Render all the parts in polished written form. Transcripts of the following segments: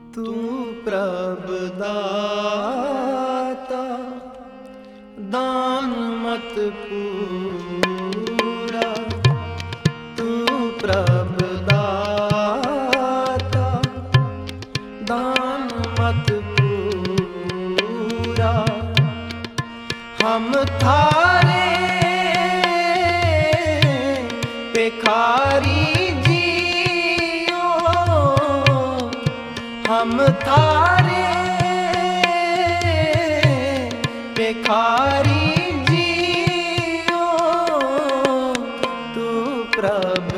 ਤੂੰ ਪ੍ਰਭ ਦਾਤਾ ਦਾਨ ਮਤ ਪੂਰਾ। ਤੂੰ ਪ੍ਰਭ ਦਾਤਾ ਦਾਨ ਮਤ ਪੂਰਾ। ਹਮ ਥਾਰੇ ਭਿਖਾਰੀ ਜੀਓ, ਹਮ थारे भिखारी जियो। तू प्रभ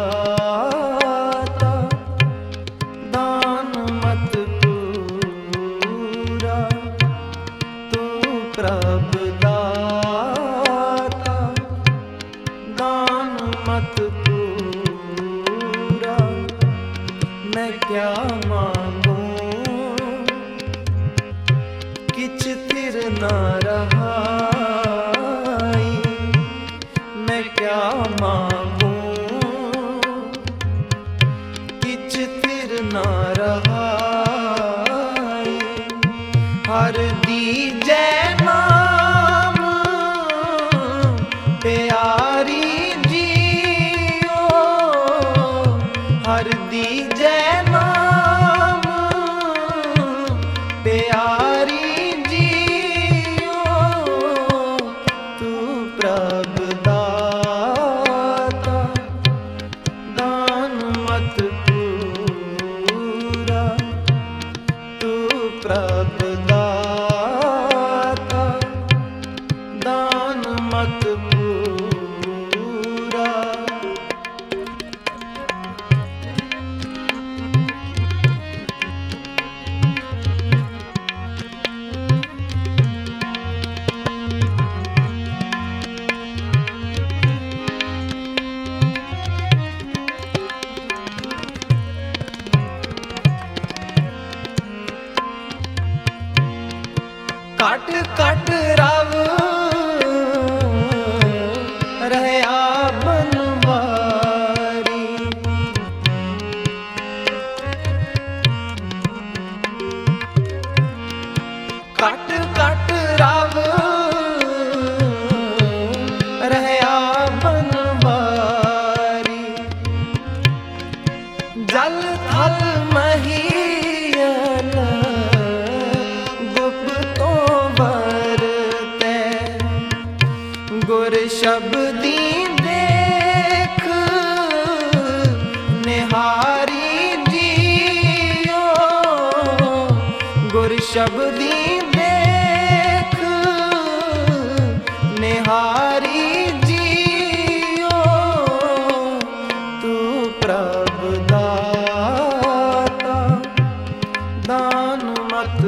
दाता दान मत पूरा। तू प्रभ दाता दान मत पूरा। मैं क्या मांगू किछ थिर ना रहाई। मैं क्या मांगू किछ थिर ना रहाई। हर दीजै नाम प्यारी जियो, हर दीजै नाम प्यारी जियो। तू प्रभ दाता दान मत पूरा। तू प्रभ दाता दान मत पूरा। कट कट रव रहया बनवारी। कट कट रव रहया बनवारी। जल थल महीयल गुर शब्दी देख निहारी जियो। गुर शब्दी देख निहारी जियो। तू प्रभ दाता दान मत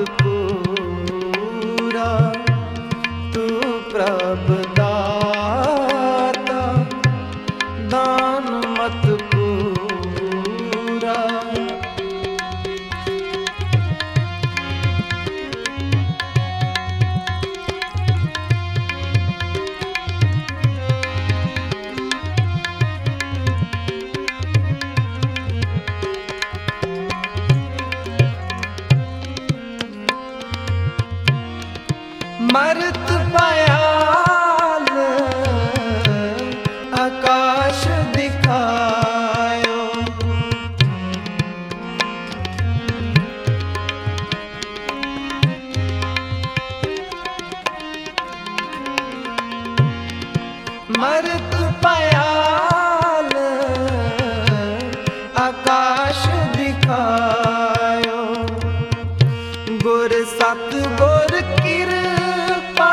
पूरा। तू प्रभ दाता दान मत पूरा। मरत पयाल आकाश दिखायो। मरत पयाल आकाश दिखायो। गुर सत गुर कृपा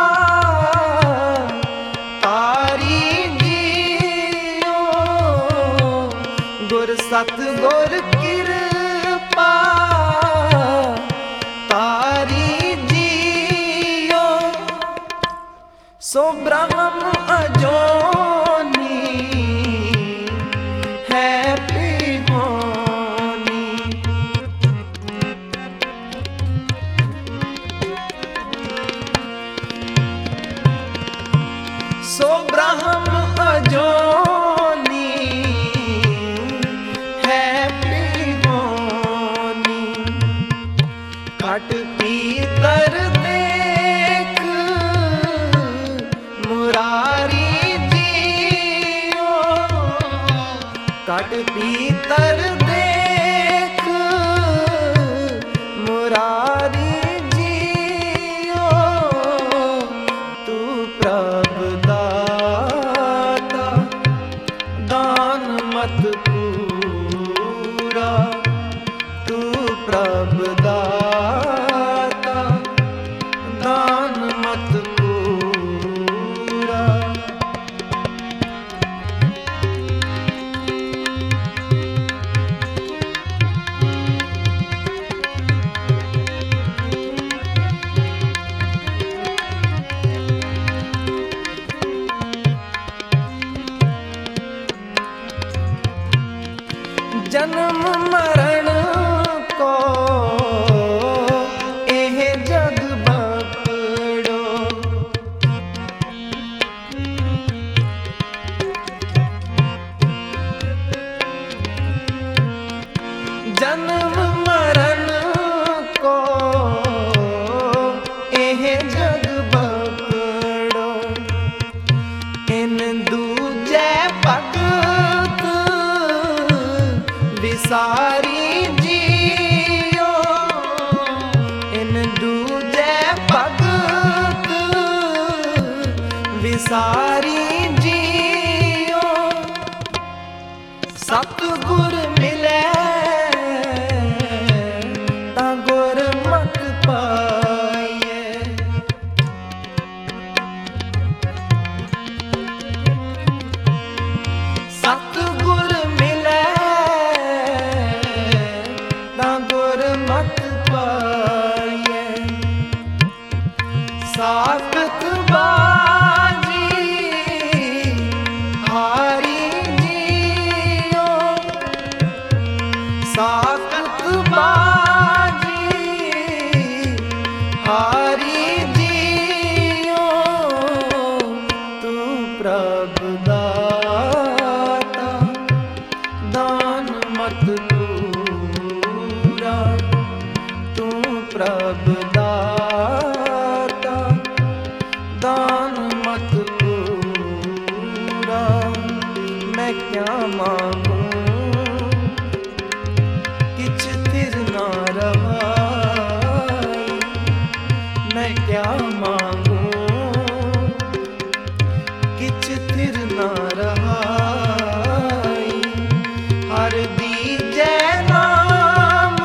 तारी जियो। गुर सत गुर कृपा तारी जियो। सो ब्रह्म अजोनी है पिहोनी। सो ब्रह्म अजोनी है जन्म मरण को एह जग बकड़ो, इन दूजे भगत विसारी जियो, इन दूजे भगत विसारी जियो। सतगुर मिले तां गुरमत पाइए, सतगुर मिले तां गुरमत पाइए। साखत बाजी हारी जियो, साखत बाजी हारी जियो। तू प्रभु दाता दान मत पूरा, तू प्रभु दाता दान मत पूरा। मैं क्या मांगू किछ तिर ना रवाई, मैं क्या मांगू किछ तिर ना रहाई। हर दीजे नाम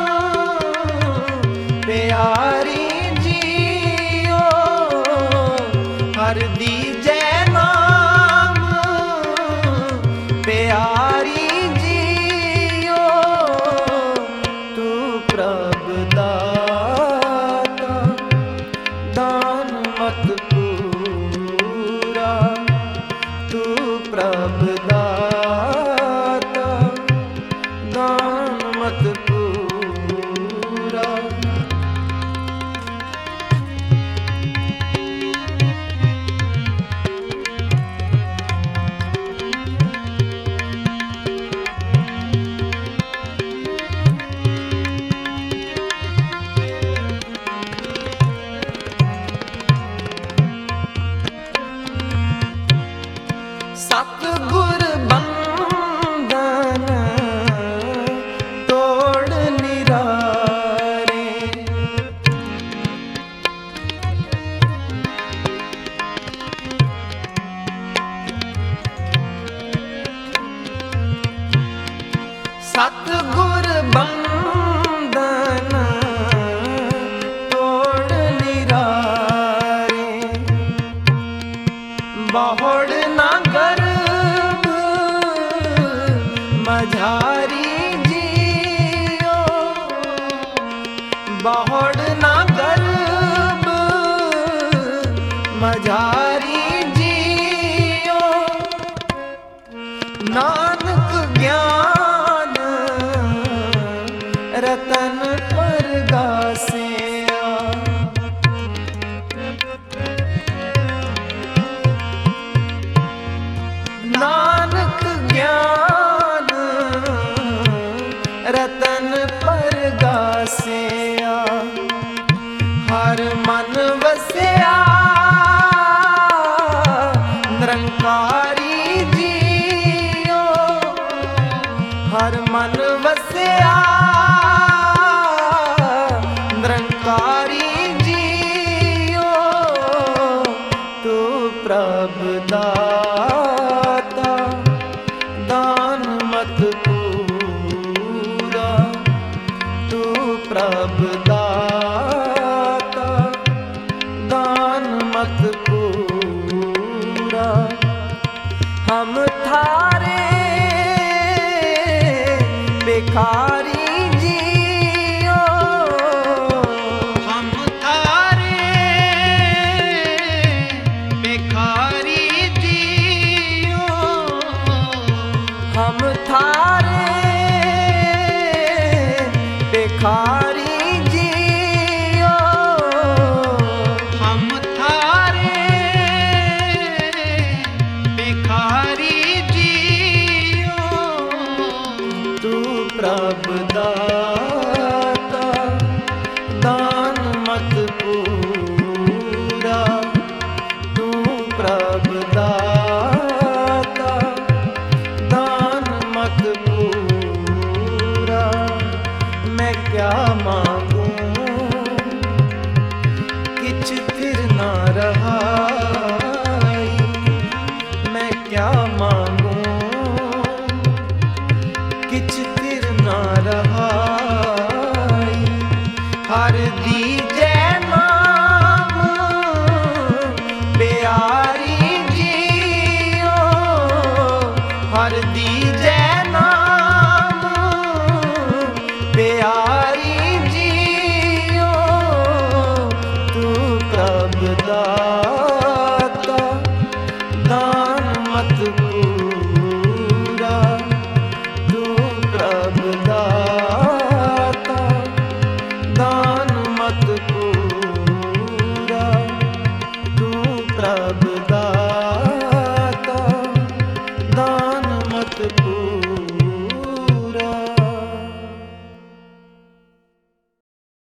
प्यारी जियो, हर दीजे नाम प्यारी जियो। तू प्रभु दाता दान मत पूरा, तू प्रभु दाता दान मत पूरा। सतगुर बंधन तोड़ निरारे, सतगुर बंधन तोड़ निरारे। बहुड़ ना गर्भ मझारी जियो, बहुड़ ना गर्भ मझारी जियो। नानक ज्ञान रतन परगासिया, नानक ज्ञान रतन परगासिया। हर मन वसिया निरंकारी जियो, हर मन वसिया निरंकारी जियो। तू प्रभु दाता दान मत पूरा, तू प्रभु दाता दान मत पूरा। हम थारे भिखारी जियो, हम थारे भिखारी जियो, हम थारे भिखारी जियो, हम थारे भिखारी जियो। तू प्रभु दाता मैं क्या मांगू किछ फिर ना रहा, मैं क्या मांगू किछ फिर ना रहा। हर दीजे नाम प्यारी जियो, हर दीजे नाम प्यारी जियो। तू प्रभ दाता दान मत